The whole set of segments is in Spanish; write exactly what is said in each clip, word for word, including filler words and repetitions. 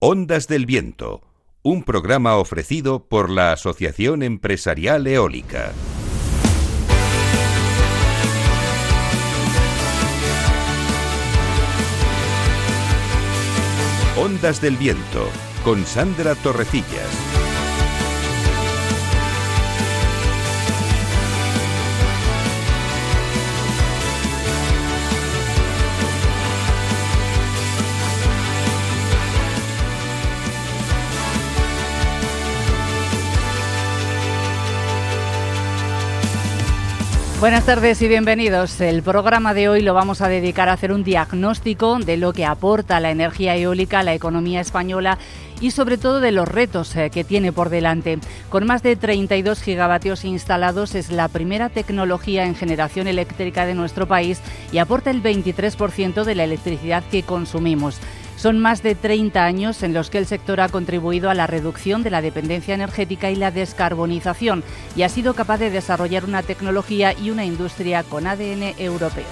Ondas del Viento, un programa ofrecido por la Asociación Empresarial Eólica. Ondas del Viento, con Sandra Torrecillas. Buenas tardes y bienvenidos. El programa de hoy lo vamos a dedicar a hacer un diagnóstico de lo que aporta la energía eólica a la economía española y sobre todo de los retos que tiene por delante. Con más de treinta y dos gigavatios instalados, es la primera tecnología en generación eléctrica de nuestro país y aporta el veintitrés por ciento de la electricidad que consumimos. Son más de treinta años en los que el sector ha contribuido a la reducción de la dependencia energética y la descarbonización y ha sido capaz de desarrollar una tecnología y una industria con A D N europeo.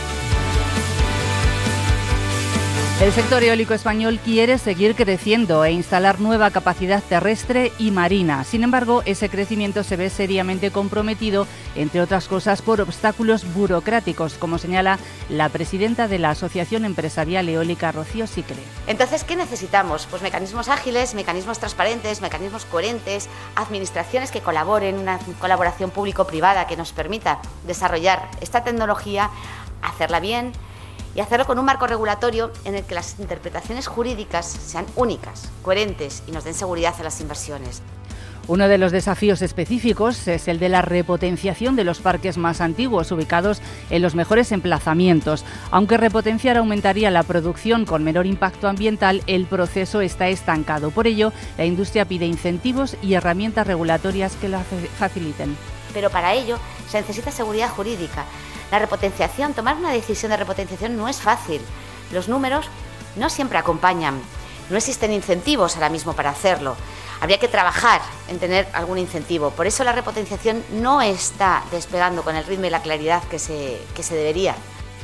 El sector eólico español quiere seguir creciendo e instalar nueva capacidad terrestre y marina. Sin embargo, ese crecimiento se ve seriamente comprometido, entre otras cosas, por obstáculos burocráticos, como señala la presidenta de la Asociación Empresarial Eólica, Rocío Sicre. Entonces, ¿qué necesitamos? Pues mecanismos ágiles, mecanismos transparentes, mecanismos coherentes, administraciones que colaboren, una colaboración público-privada que nos permita desarrollar esta tecnología, hacerla bien y hacerlo con un marco regulatorio en el que las interpretaciones jurídicas sean únicas, coherentes y nos den seguridad a las inversiones. Uno de los desafíos específicos es el de la repotenciación de los parques más antiguos, ubicados en los mejores emplazamientos. Aunque repotenciar aumentaría la producción con menor impacto ambiental, el proceso está estancado. Por ello, la industria pide incentivos y herramientas regulatorias que la faciliten. Pero para ello se necesita seguridad jurídica. La repotenciación, tomar una decisión de repotenciación no es fácil. Los números no siempre acompañan. No existen incentivos ahora mismo para hacerlo. Habría que trabajar en tener algún incentivo. Por eso la repotenciación no está despegando con el ritmo y la claridad que se, que se debería.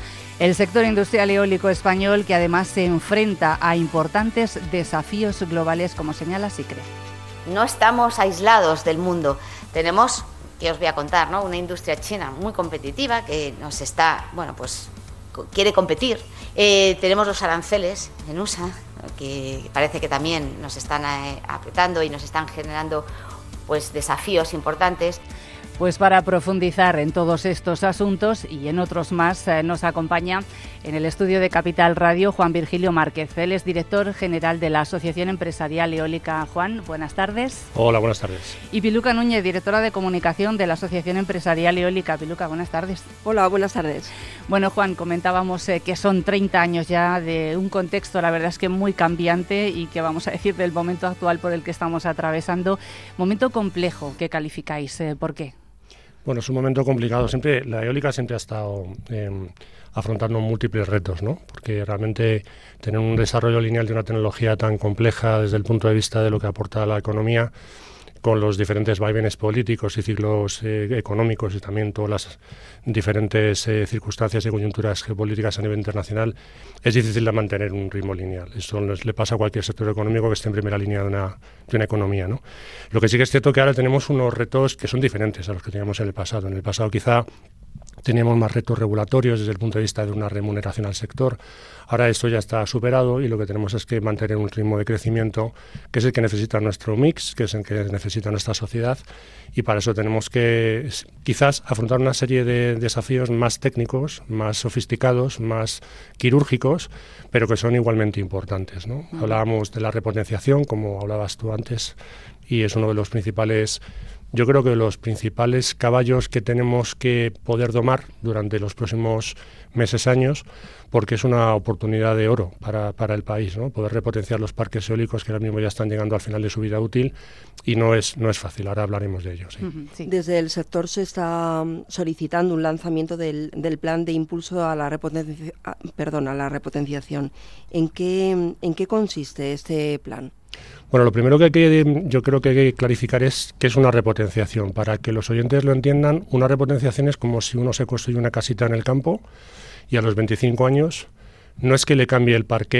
El sector industrial eólico español, que además se enfrenta a importantes desafíos globales, como señala Sicre. No estamos aislados del mundo. Tenemos, que os voy a contar, ¿no?, una industria china muy competitiva que nos está, bueno, pues quiere competir. Eh, tenemos los aranceles en U S A, que parece que también nos están eh, apretando y nos están generando pues desafíos importantes. Pues para profundizar en todos estos asuntos y en otros más, eh, nos acompaña en el estudio de Capital Radio Juan Virgilio Márquez. Él es director general de la Asociación Empresarial Eólica. Juan, buenas tardes. Hola, buenas tardes. Y Piluca Núñez, directora de comunicación de la Asociación Empresarial Eólica. Piluca, buenas tardes. Hola, buenas tardes. Bueno, Juan, comentábamos eh, que son treinta años ya de un contexto, la verdad es que muy cambiante y que vamos a decir del momento actual por el que estamos atravesando. Momento complejo, ¿qué calificáis? Eh, ¿Por qué? Bueno, es un momento complicado. Siempre la eólica siempre ha estado eh, afrontando múltiples retos, ¿no? Porque realmente tener un desarrollo lineal de una tecnología tan compleja desde el punto de vista de lo que aporta a la economía, con los diferentes vaivenes políticos y ciclos eh, económicos y también todas las diferentes eh, circunstancias y coyunturas geopolíticas a nivel internacional, es difícil de mantener un ritmo lineal. Eso le pasa a cualquier sector económico que esté en primera línea de una, de una economía, ¿no? Lo que sí que es cierto que ahora tenemos unos retos que son diferentes a los que teníamos en el pasado. En el pasado quizá teníamos más retos regulatorios desde el punto de vista de una remuneración al sector. Ahora esto ya está superado y lo que tenemos es que mantener un ritmo de crecimiento que es el que necesita nuestro mix, que es el que necesita nuestra sociedad, y para eso tenemos que quizás afrontar una serie de desafíos más técnicos, más sofisticados, más quirúrgicos, pero que son igualmente importantes, ¿no? Uh-huh. Hablábamos de la repotenciación, como hablabas tú antes, y es uno de los principales... Yo creo que los principales caballos que tenemos que poder domar durante los próximos meses, años, porque es una oportunidad de oro para, para el país, ¿no? Poder repotenciar los parques eólicos que ahora mismo ya están llegando al final de su vida útil y no es, no es fácil, ahora hablaremos de ello. Sí. Uh-huh, sí. Desde el sector se está solicitando un lanzamiento del, del plan de impulso a la, repotencia, perdón, a la repotenciación. ¿En qué, en qué consiste este plan? Bueno, lo primero que hay que, yo creo que hay que clarificar es qué es una repotenciación. Para que los oyentes lo entiendan, una repotenciación es como si uno se construye una casita en el campo y a los veinticinco años no es que le cambie el parqué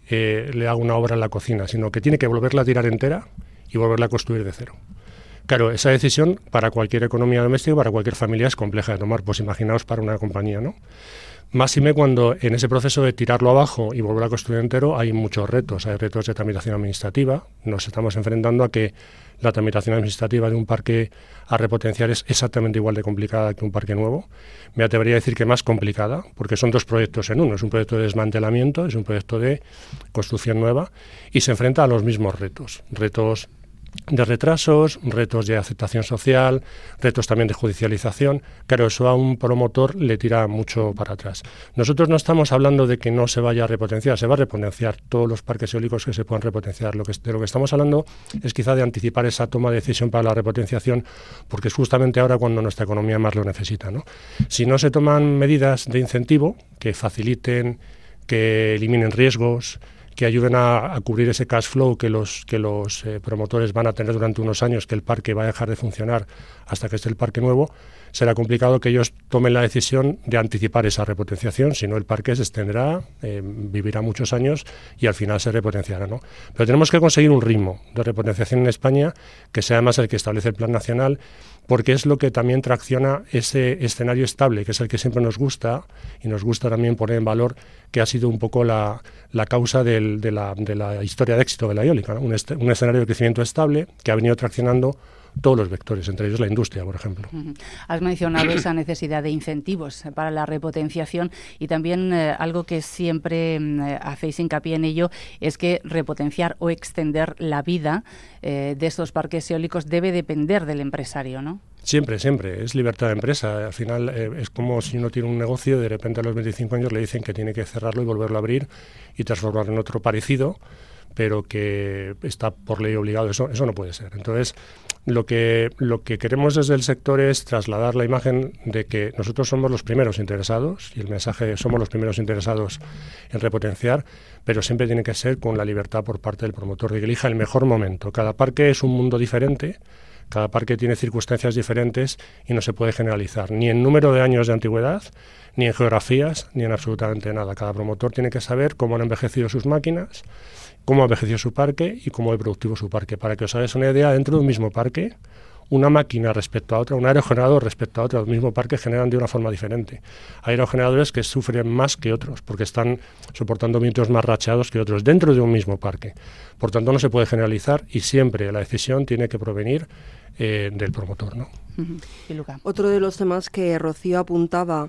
eh, le hago una obra en la cocina, sino que tiene que volverla a tirar entera y volverla a construir de cero. Claro, esa decisión para cualquier economía doméstica, para cualquier familia es compleja de tomar, pues imaginaos para una compañía, ¿no? Máxime cuando en ese proceso de tirarlo abajo y volver a construir entero hay muchos retos, hay retos de tramitación administrativa, nos estamos enfrentando a que la tramitación administrativa de un parque a repotenciar es exactamente igual de complicada que un parque nuevo. Me atrevería a decir que más complicada, porque son dos proyectos en uno, es un proyecto de desmantelamiento, es un proyecto de construcción nueva y se enfrenta a los mismos retos, retos de retrasos, retos de aceptación social, retos también de judicialización. Claro, eso a un promotor le tira mucho para atrás. Nosotros no estamos hablando de que no se vaya a repotenciar, se va a repotenciar todos los parques eólicos que se puedan repotenciar. Lo que, de lo que estamos hablando es quizá de anticipar esa toma de decisión para la repotenciación, porque es justamente ahora cuando nuestra economía más lo necesita, ¿no? Si no se toman medidas de incentivo que faciliten, que eliminen riesgos, que ayuden a, a cubrir ese cash flow que los, que los eh, promotores van a tener durante unos años, que el parque va a dejar de funcionar hasta que esté el parque nuevo, será complicado que ellos tomen la decisión de anticipar esa repotenciación, si no el parque se extenderá, eh, vivirá muchos años y al final se repotenciará, ¿no? Pero tenemos que conseguir un ritmo de repotenciación en España que sea además el que establece el Plan Nacional, porque es lo que también tracciona ese escenario estable, que es el que siempre nos gusta, y nos gusta también poner en valor que ha sido un poco la, la causa del, de, la, de la historia de éxito de la eólica, ¿no? Un, est- un escenario de crecimiento estable que ha venido traccionando todos los vectores, entre ellos la industria, por ejemplo. Uh-huh. Has mencionado esa necesidad de incentivos para la repotenciación y también eh, algo que siempre eh, hacéis hincapié en ello es que repotenciar o extender la vida eh, de estos parques eólicos debe depender del empresario, ¿no? Siempre, siempre. Es libertad de empresa. Al final eh, es como si uno tiene un negocio y de repente a los veinticinco años le dicen que tiene que cerrarlo y volverlo a abrir y transformarlo en otro parecido, pero que está por ley obligado. Eso, eso no puede ser. Entonces, lo que, lo que queremos desde el sector es trasladar la imagen de que nosotros somos los primeros interesados, y el mensaje somos los primeros interesados en repotenciar, pero siempre tiene que ser con la libertad por parte del promotor de que elija el mejor momento. Cada parque es un mundo diferente, cada parque tiene circunstancias diferentes y no se puede generalizar, ni en número de años de antigüedad, ni en geografías, ni en absolutamente nada. Cada promotor tiene que saber cómo han envejecido sus máquinas, cómo ha envejecido su parque y cómo es productivo su parque. Para que os hagáis una idea, dentro de un mismo parque, una máquina respecto a otra, un aerogenerador respecto a otra del mismo parque generan de una forma diferente. Hay aerogeneradores que sufren más que otros porque están soportando vientos más racheados que otros dentro de un mismo parque. Por tanto, no se puede generalizar y siempre la decisión tiene que provenir eh, del promotor, ¿no? Uh-huh. Y Luca. Otro de los temas que Rocío apuntaba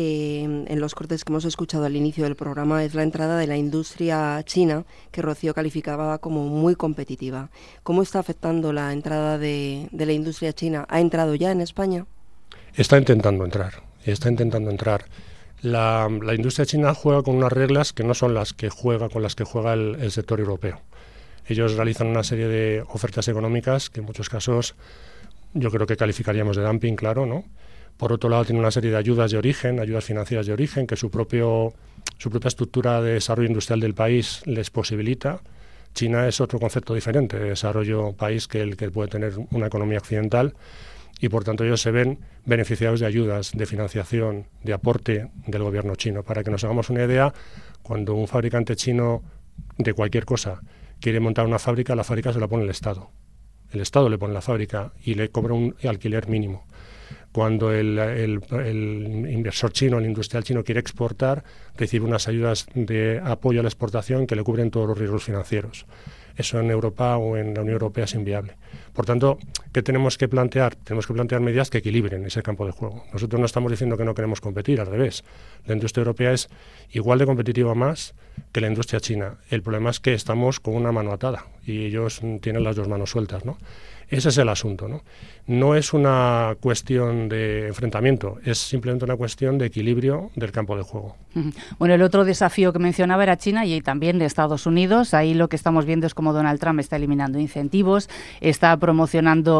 Eh, en los cortes que hemos escuchado al inicio del programa es la entrada de la industria china, que Rocío calificaba como muy competitiva. ¿Cómo está afectando la entrada de, de la industria china? ¿Ha entrado ya en España? Está intentando entrar, está intentando entrar. La, la industria china juega con unas reglas que no son las que juega con las que juega el, el sector europeo. Ellos realizan una serie de ofertas económicas que en muchos casos yo creo que calificaríamos de dumping, claro, ¿no? Por otro lado, tiene una serie de ayudas de origen, ayudas financieras de origen, que su propio su propia estructura de desarrollo industrial del país les posibilita. China es otro concepto diferente de desarrollo país que el que puede tener una economía occidental y, por tanto, ellos se ven beneficiados de ayudas, de financiación, de aporte del gobierno chino. Para que nos hagamos una idea, cuando un fabricante chino de cualquier cosa quiere montar una fábrica, la fábrica se la pone el Estado. El Estado le pone la fábrica y le cobra un alquiler mínimo. Cuando el, el, el inversor chino, el industrial chino quiere exportar, recibe unas ayudas de apoyo a la exportación que le cubren todos los riesgos financieros. Eso en Europa o en la Unión Europea es inviable. Por tanto, ¿qué tenemos que plantear? Tenemos que plantear medidas que equilibren ese campo de juego. Nosotros no estamos diciendo que no queremos competir, al revés. La industria europea es igual de competitiva más que la industria china. El problema es que estamos con una mano atada y ellos tienen las dos manos sueltas, ¿no? Ese es el asunto, ¿no? No es una cuestión de enfrentamiento, es simplemente una cuestión de equilibrio del campo de juego. Bueno, el otro desafío que mencionaba era China y también de Estados Unidos. Ahí lo que estamos viendo es cómo Donald Trump está eliminando incentivos, está promocionando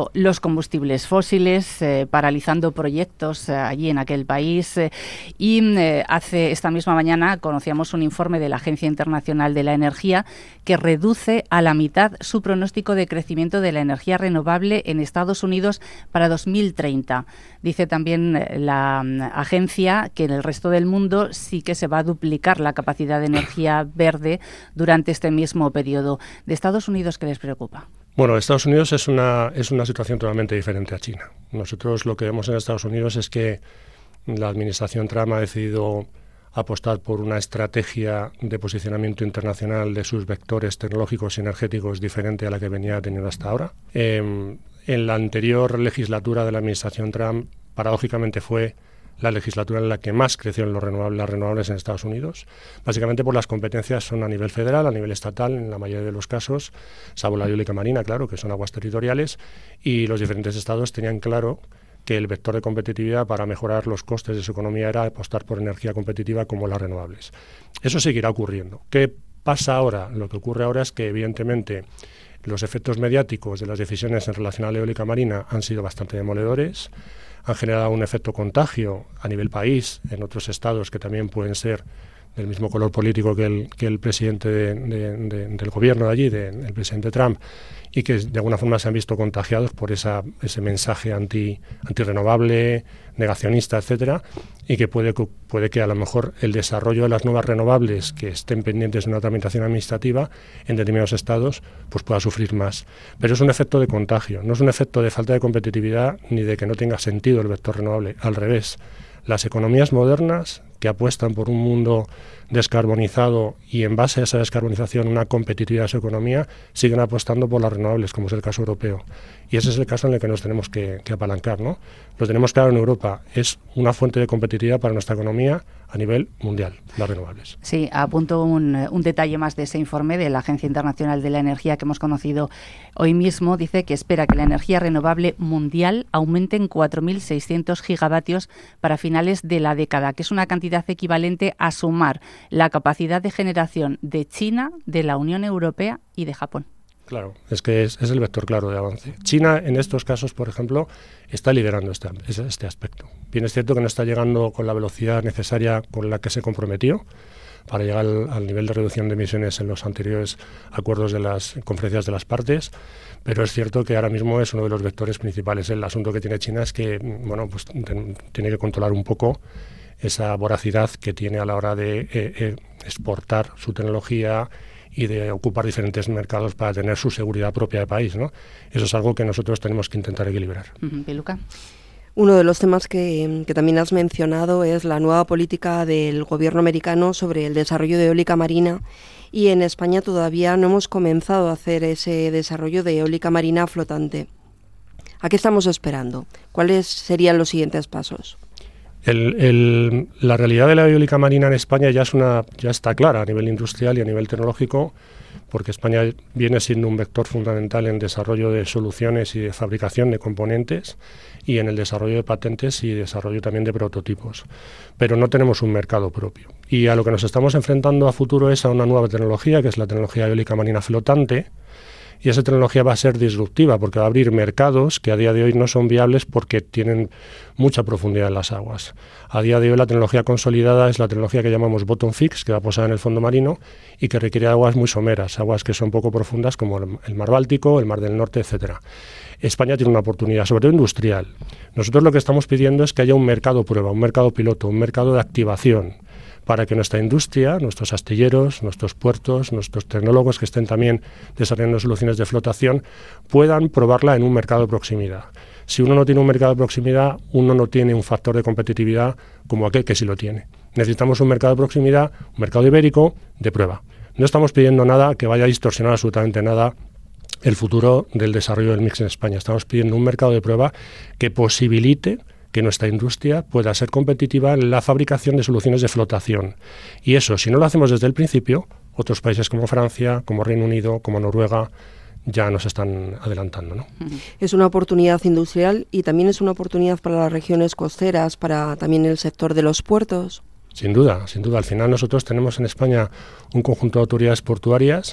prohibiendo los combustibles fósiles, eh, paralizando proyectos eh, allí en aquel país. Eh, y eh, hace esta misma mañana conocíamos un informe de la Agencia Internacional de la Energía que reduce a la mitad su pronóstico de crecimiento de la energía renovable en Estados Unidos para dos mil treinta. Dice también la um, agencia que en el resto del mundo sí que se va a duplicar la capacidad de energía verde durante este mismo periodo. ¿De Estados Unidos qué les preocupa? Bueno, Estados Unidos es una, es una situación totalmente diferente a China. Nosotros lo que vemos en Estados Unidos es que la administración Trump ha decidido apostar por una estrategia de posicionamiento internacional de sus vectores tecnológicos y energéticos diferente a la que venía teniendo hasta ahora. Eh, en la anterior legislatura de la administración Trump, paradójicamente fue la legislatura en la que más creció en los renovables, las renovables en Estados Unidos, básicamente por las competencias son a nivel federal, a nivel estatal, en la mayoría de los casos, salvo la eólica marina, claro, que son aguas territoriales, y los diferentes estados tenían claro que el vector de competitividad para mejorar los costes de su economía era apostar por energía competitiva como las renovables. Eso seguirá ocurriendo. ¿Qué pasa ahora? Lo que ocurre ahora es que, evidentemente, los efectos mediáticos de las decisiones en relación a la eólica marina han sido bastante demoledores, han generado un efecto contagio a nivel país en otros estados que también pueden ser del mismo color político que el, que el presidente de, de, de, del gobierno de allí, de, el presidente Trump, y que de alguna forma se han visto contagiados por esa, ese mensaje anti, antirrenovable, negacionista, etcétera, y que puede, puede que a lo mejor el desarrollo de las nuevas renovables que estén pendientes de una tramitación administrativa en determinados estados pues pueda sufrir más. Pero es un efecto de contagio, no es un efecto de falta de competitividad ni de que no tenga sentido el vector renovable, al revés. Las economías modernas que apuestan por un mundo descarbonizado y en base a esa descarbonización una competitividad de su economía, siguen apostando por las renovables, como es el caso europeo. Y ese es el caso en el que nos tenemos que, que apalancar, ¿no? Lo tenemos claro en Europa, es una fuente de competitividad para nuestra economía a nivel mundial, las renovables. Sí, apunto un, un detalle más de ese informe de la Agencia Internacional de la Energía que hemos conocido hoy mismo. Dice que espera que la energía renovable mundial aumente en cuatro mil seiscientos gigavatios para finales de la década, que es una cantidad equivalente a sumar la capacidad de generación de China, de la Unión Europea y de Japón. Claro, es que es, es el vector claro de avance. China, en estos casos, por ejemplo, está liderando este, este aspecto. Bien, es cierto que no está llegando con la velocidad necesaria con la que se comprometió para llegar al, al nivel de reducción de emisiones en los anteriores acuerdos de las conferencias de las partes, pero es cierto que ahora mismo es uno de los vectores principales. El asunto que tiene China es que, bueno, pues ten, tiene que controlar un poco esa voracidad que tiene a la hora de eh, eh, exportar su tecnología y de ocupar diferentes mercados para tener su seguridad propia de país, ¿no? Eso es algo que nosotros tenemos que intentar equilibrar. Uh-huh. Piluca. Uno de los temas que, que también has mencionado es la nueva política del gobierno americano sobre el desarrollo de eólica marina, y en España todavía no hemos comenzado a hacer ese desarrollo de eólica marina flotante. ¿A qué estamos esperando? ¿Cuáles serían los siguientes pasos? El, el, la realidad de la eólica marina en España ya es una ya está clara a nivel industrial y a nivel tecnológico, porque España viene siendo un vector fundamental en desarrollo de soluciones y de fabricación de componentes y en el desarrollo de patentes y desarrollo también de prototipos. Pero no tenemos un mercado propio. Y a lo que nos estamos enfrentando a futuro es a una nueva tecnología, que es la tecnología eólica marina flotante. Y esa tecnología va a ser disruptiva porque va a abrir mercados que a día de hoy no son viables porque tienen mucha profundidad en las aguas. A día de hoy la tecnología consolidada es la tecnología que llamamos bottom fix, que va posada en el fondo marino y que requiere aguas muy someras, aguas que son poco profundas como el mar Báltico, el mar del Norte, etcétera. España tiene una oportunidad, sobre todo industrial. Nosotros lo que estamos pidiendo es que haya un mercado prueba, un mercado piloto, un mercado de activación, para que nuestra industria, nuestros astilleros, nuestros puertos, nuestros tecnólogos que estén también desarrollando soluciones de flotación, puedan probarla en un mercado de proximidad. Si uno no tiene un mercado de proximidad, uno no tiene un factor de competitividad como aquel que sí lo tiene. Necesitamos un mercado de proximidad, un mercado ibérico de prueba. No estamos pidiendo nada que vaya a distorsionar absolutamente nada el futuro del desarrollo del mix en España. Estamos pidiendo un mercado de prueba que posibilite que nuestra industria pueda ser competitiva en la fabricación de soluciones de flotación. Y eso, si no lo hacemos desde el principio, otros países como Francia, como Reino Unido, como Noruega, ya nos están adelantando, ¿no? Es una oportunidad industrial y también es una oportunidad para las regiones costeras, para también el sector de los puertos. Sin duda, sin duda. Al final nosotros tenemos en España un conjunto de autoridades portuarias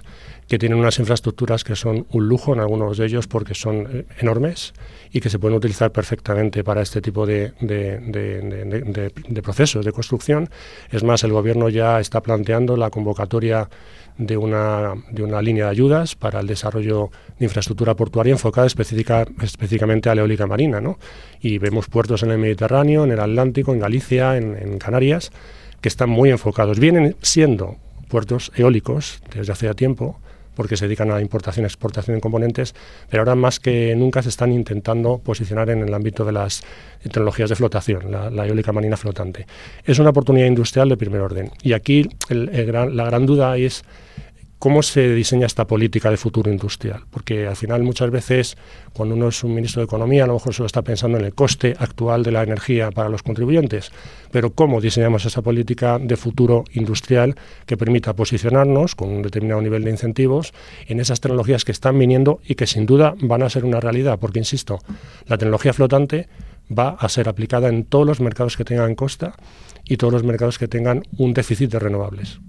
que tienen unas infraestructuras que son un lujo en algunos de ellos porque son eh, enormes y que se pueden utilizar perfectamente para este tipo de, de, de, de, de, de, de procesos de construcción. Es más, el Gobierno ya está planteando la convocatoria de una, de una línea de ayudas para el desarrollo de infraestructura portuaria enfocada específica, específicamente a la eólica marina, ¿no? Y vemos puertos en el Mediterráneo, en el Atlántico, en Galicia, en, en Canarias, que están muy enfocados. Vienen siendo puertos eólicos desde hace ya tiempo, porque se dedican a la importación y exportación de componentes, pero ahora más que nunca se están intentando posicionar en el ámbito de las tecnologías de flotación, la, la eólica marina flotante. Es una oportunidad industrial de primer orden. Y aquí el, el gran, la gran duda es cómo se diseña esta política de futuro industrial, porque al final muchas veces cuando uno es un ministro de Economía a lo mejor solo está pensando en el coste actual de la energía para los contribuyentes, pero cómo diseñamos esa política de futuro industrial que permita posicionarnos con un determinado nivel de incentivos en esas tecnologías que están viniendo y que sin duda van a ser una realidad, porque insisto, la tecnología flotante va a ser aplicada en todos los mercados que tengan costa y todos los mercados que tengan un déficit de renovables.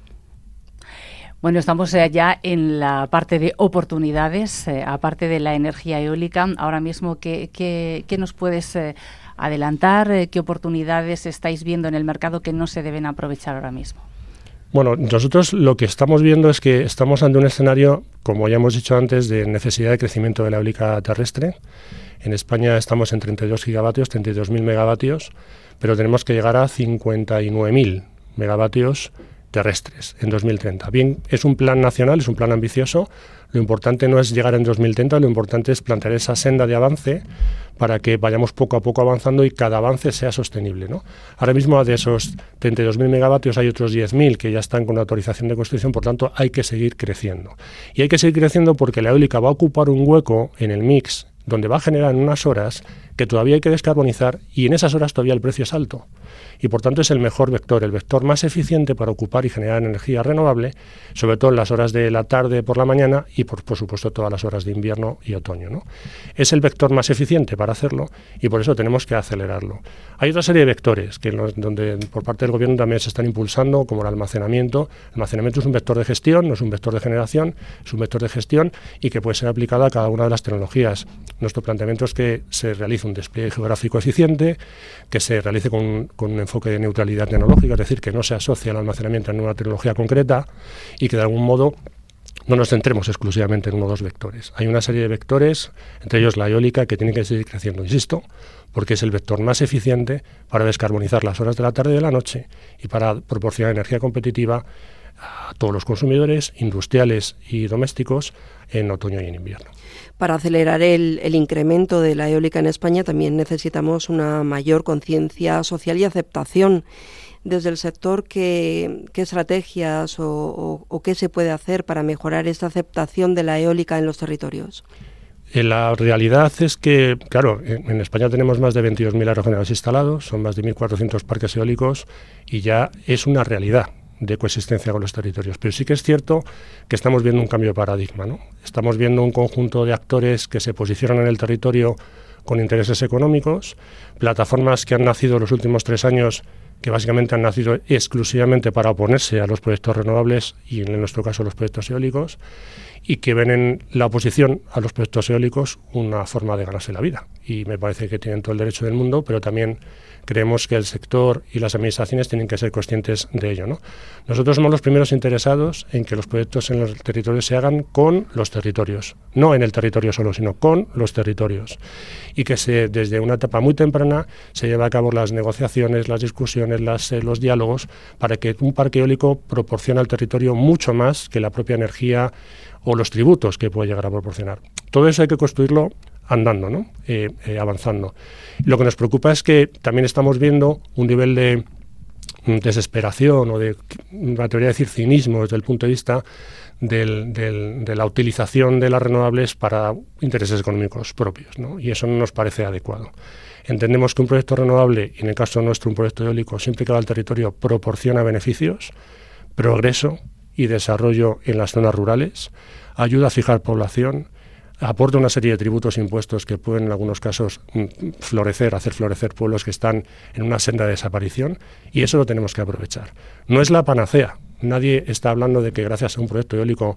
Bueno, estamos ya en la parte de oportunidades, eh, aparte de la energía eólica. Ahora mismo, ¿qué, qué, qué nos puedes eh, adelantar? Eh, ¿Qué oportunidades estáis viendo en el mercado que no se deben aprovechar ahora mismo? Bueno, nosotros lo que estamos viendo es que estamos ante un escenario, como ya hemos dicho antes, de necesidad de crecimiento de la eólica terrestre. En España estamos en treinta y dos gigavatios, treinta y dos mil megavatios, pero tenemos que llegar a cincuenta y nueve mil megavatios terrestres en dos mil treinta. Bien, es un plan nacional, es un plan ambicioso. Lo importante no es llegar en dos mil treinta, lo importante es plantear esa senda de avance para que vayamos poco a poco avanzando y cada avance sea sostenible, ¿no? Ahora mismo de esos treinta y dos mil megavatios hay otros diez mil que ya están con autorización de construcción, por tanto hay que seguir creciendo. Y hay que seguir creciendo porque la eólica va a ocupar un hueco en el mix donde va a generar en unas horas que todavía hay que descarbonizar y en esas horas todavía el precio es alto. Y por tanto es el mejor vector, el vector más eficiente para ocupar y generar energía renovable, sobre todo en las horas de la tarde por la mañana y por, por supuesto todas las horas de invierno y otoño, ¿no? Es el vector más eficiente para hacerlo y por eso tenemos que acelerarlo. Hay otra serie de vectores que los, donde por parte del Gobierno también se están impulsando, como el almacenamiento. El almacenamiento es un vector de gestión, no es un vector de generación, es un vector de gestión y que puede ser aplicado a cada una de las tecnologías. Nuestro planteamiento es que se realice un despliegue geográfico eficiente, que se realice con, con un enfoque de neutralidad tecnológica, es decir, que no se asocie al almacenamiento en una tecnología concreta y que de algún modo no nos centremos exclusivamente en uno o dos vectores. Hay una serie de vectores, entre ellos la eólica, que tiene que seguir creciendo, insisto, porque es el vector más eficiente para descarbonizar las horas de la tarde y de la noche y para proporcionar energía competitiva a todos los consumidores industriales y domésticos en otoño y en invierno. Para acelerar el, el incremento de la eólica en España también necesitamos una mayor conciencia social y aceptación. Desde el sector, ¿qué, qué estrategias o, o, o qué se puede hacer para mejorar esta aceptación de la eólica en los territorios? La realidad es que, claro, en España tenemos más de veintidós mil aerogeneradores instalados, son más de mil cuatrocientos parques eólicos y ya es una realidad de coexistencia con los territorios. Pero sí que es cierto que estamos viendo un cambio de paradigma, ¿no? Estamos viendo un conjunto de actores que se posicionan en el territorio con intereses económicos, plataformas que han nacido en los últimos tres años que básicamente han nacido exclusivamente para oponerse a los proyectos renovables y en nuestro caso los proyectos eólicos y que ven en la oposición a los proyectos eólicos una forma de ganarse la vida. Y me parece que tienen todo el derecho del mundo, pero también creemos que el sector y las administraciones tienen que ser conscientes de ello, ¿no? Nosotros somos los primeros interesados en que los proyectos en los territorios se hagan con los territorios, no en el territorio solo, sino con los territorios. Y que se, desde una etapa muy temprana se lleve a cabo las negociaciones, las discusiones, las, eh, los diálogos, para que un parque eólico proporcione al territorio mucho más que la propia energía o los tributos que puede llegar a proporcionar. Todo eso hay que construirlo andando, ¿no? eh, eh, avanzando. Lo que nos preocupa es que también estamos viendo un nivel de desesperación o de, me atrevería a decir, cinismo desde el punto de vista del, del, de la utilización de las renovables para intereses económicos propios, ¿no? Y eso no nos parece adecuado. Entendemos que un proyecto renovable, y en el caso nuestro un proyecto eólico, siempre que va al territorio proporciona beneficios, progreso y desarrollo en las zonas rurales, ayuda a fijar población, aporta una serie de tributos e impuestos que pueden en algunos casos florecer, hacer florecer pueblos que están en una senda de desaparición, y eso lo tenemos que aprovechar. No es la panacea. Nadie está hablando de que gracias a un proyecto eólico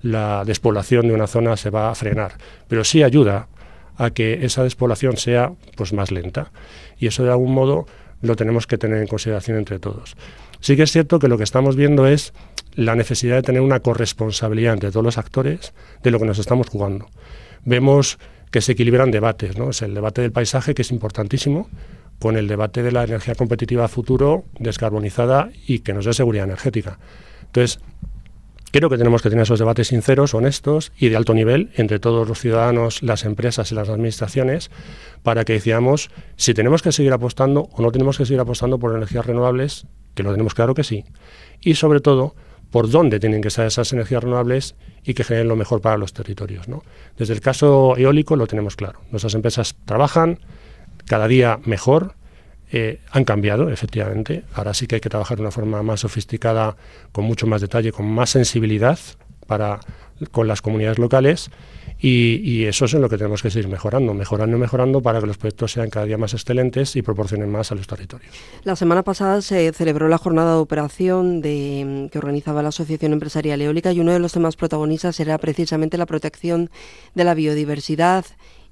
la despoblación de una zona se va a frenar, pero sí ayuda a que esa despoblación sea pues más lenta, y eso de algún modo lo tenemos que tener en consideración entre todos. Sí que es cierto que lo que estamos viendo es la necesidad de tener una corresponsabilidad entre todos los actores de lo que nos estamos jugando. Vemos que se equilibran debates, ¿no? Es el debate del paisaje, que es importantísimo, con el debate de la energía competitiva a futuro, descarbonizada y que nos dé seguridad energética. Entonces, creo que tenemos que tener esos debates sinceros, honestos y de alto nivel entre todos los ciudadanos, las empresas y las administraciones, para que decidamos si tenemos que seguir apostando o no tenemos que seguir apostando por energías renovables, que lo tenemos claro que sí, y sobre todo por dónde tienen que ser esas energías renovables y que generen lo mejor para los territorios, ¿no? Desde el caso eólico lo tenemos claro. Nuestras empresas trabajan cada día mejor, eh, han cambiado, efectivamente. Ahora sí que hay que trabajar de una forma más sofisticada, con mucho más detalle, con más sensibilidad para con las comunidades locales, y, y eso es en lo que tenemos que seguir mejorando, mejorando y mejorando para que los proyectos sean cada día más excelentes y proporcionen más a los territorios. La semana pasada se celebró la jornada de operación de, que organizaba la Asociación Empresarial Eólica, y uno de los temas protagonistas era precisamente la protección de la biodiversidad.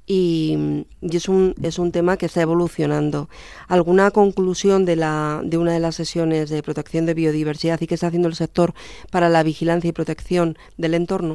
Y, y es un es un tema que está evolucionando. ¿Alguna conclusión de la de una de las sesiones de protección de biodiversidad y qué está haciendo el sector para la vigilancia y protección del entorno?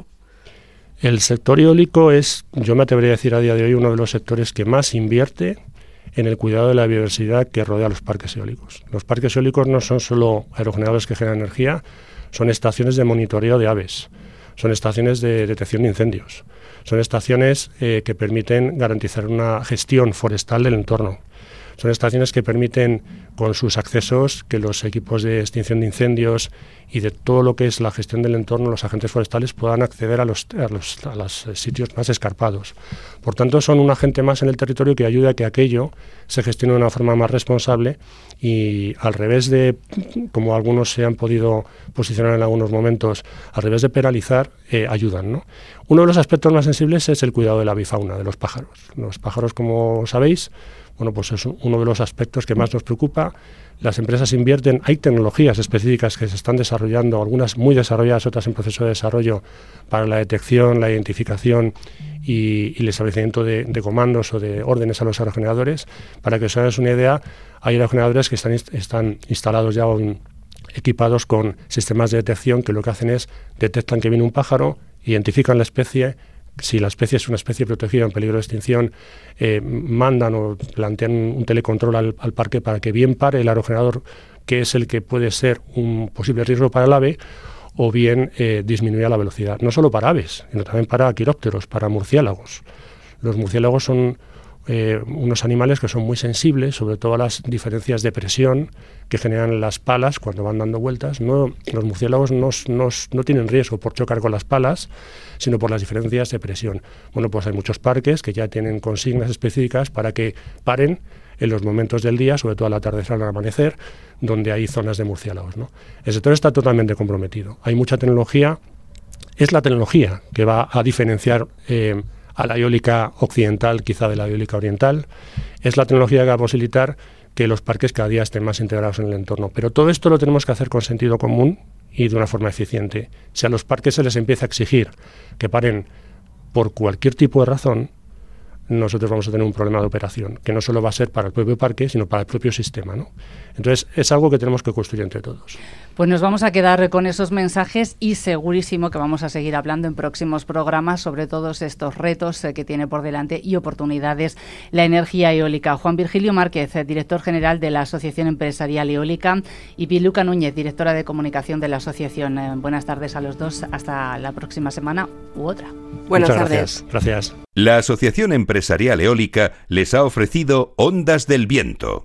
El sector eólico es, yo me atrevería a decir a día de hoy, uno de los sectores que más invierte en el cuidado de la biodiversidad que rodea los parques eólicos. Los parques eólicos no son solo aerogeneradores que generan energía, son estaciones de monitoreo de aves, son estaciones de detección de incendios, son estaciones eh, que permiten garantizar una gestión forestal del entorno. Son estaciones que permiten, con sus accesos, que los equipos de extinción de incendios y de todo lo que es la gestión del entorno, los agentes forestales, puedan acceder a los, a los, a los sitios más escarpados. Por tanto, son un agente más en el territorio que ayuda a que aquello se gestione de una forma más responsable, y al revés de, como algunos se han podido posicionar en algunos momentos, al revés de penalizar, eh, ayudan, ¿no? Uno de los aspectos más sensibles es el cuidado de la avifauna, de los pájaros. Los pájaros, como sabéis, bueno, pues es uno de los aspectos que más nos preocupa. Las empresas invierten, hay tecnologías específicas que se están desarrollando, algunas muy desarrolladas, otras en proceso de desarrollo, para la detección, la identificación y, y el establecimiento de, de comandos o de órdenes a los aerogeneradores. Para que os hagáis una idea, hay aerogeneradores que están, están instalados ya en, equipados con sistemas de detección que lo que hacen es detectan que viene un pájaro, identifican la especie. Si la especie es una especie protegida en peligro de extinción, eh, mandan o plantean un telecontrol al, al parque para que bien pare el aerogenerador, que es el que puede ser un posible riesgo para el ave, o bien eh, disminuya la velocidad. No solo para aves, sino también para quirópteros, para murciélagos. Los murciélagos son eh, unos animales que son muy sensibles, sobre todo a las diferencias de presión que generan las palas cuando van dando vueltas. No, los murciélagos no, no, no tienen riesgo por chocar con las palas, sino por las diferencias de presión. Bueno, pues hay muchos parques que ya tienen consignas específicas para que paren en los momentos del día, sobre todo al atardecer, al amanecer, donde hay zonas de murciélagos, ¿no? El sector está totalmente comprometido. Hay mucha tecnología. Es la tecnología que va a diferenciar eh, a la eólica occidental quizá de la eólica oriental. Es la tecnología que va a posibilitar que los parques cada día estén más integrados en el entorno. Pero todo esto lo tenemos que hacer con sentido común y de una forma eficiente. Si a los parques se les empieza a exigir que paren por cualquier tipo de razón, nosotros vamos a tener un problema de operación, que no solo va a ser para el propio parque, sino para el propio sistema, ¿no? Entonces, es algo que tenemos que construir entre todos. Pues nos vamos a quedar con esos mensajes y segurísimo que vamos a seguir hablando en próximos programas sobre todos estos retos que tiene por delante y oportunidades la energía eólica. Juan Virgilio Márquez, director general de la Asociación Empresarial Eólica, y Piluca Núñez, directora de comunicación de la asociación. Eh, buenas tardes a los dos. Hasta la próxima semana u otra. Buenas Muchas tardes. Gracias. Gracias. La Asociación Empresarial Eólica les ha ofrecido Ondas del Viento.